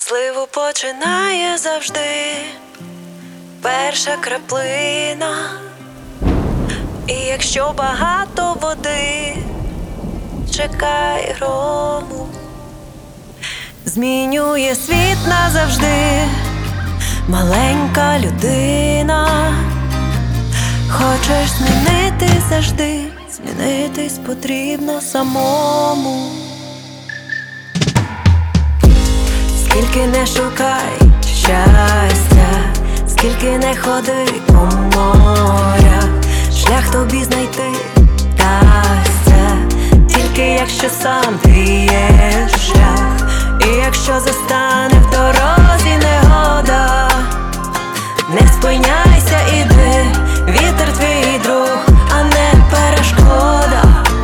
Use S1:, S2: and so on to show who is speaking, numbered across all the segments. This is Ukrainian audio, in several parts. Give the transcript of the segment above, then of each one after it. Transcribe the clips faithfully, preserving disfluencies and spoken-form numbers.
S1: Зливу починає завжди перша краплина. І якщо багато води, чекай грому. Змінює світ назавжди маленька людина. Хочеш змінити завжди, змінитись потрібно самому. Скільки не шукай щастя, скільки не ходи по морях, шлях тобі знайти вдасться, тільки якщо сам ти є шлях. І якщо застане в дорозі негода, не спиняйся, іди, вітер твій друг, а не перешкода.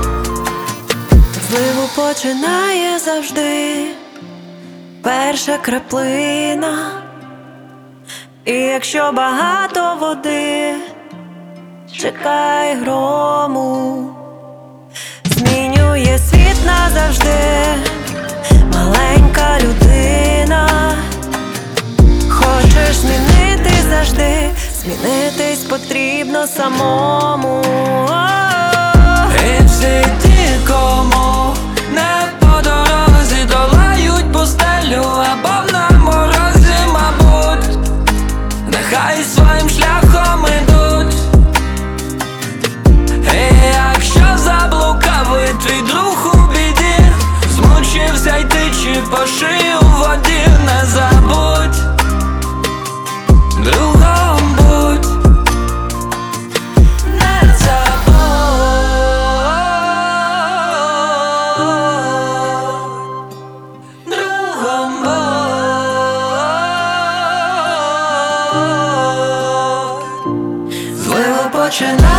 S1: Зливу починає завжди перша краплина. І якщо багато води, чекай грому. Змінює світ назавжди маленька людина. Хочеш змінити завжди, змінитись потрібно самому.
S2: І всі ті, кому не по дорозі, долають пустелю або на морозі, мабуть, нехай своїм шляхом ідуть. І якщо заблукав і твій друг у біді, змучився йти чи по шию у воді, не забудь, другом будь, не забудь, другом будь. Зливу починає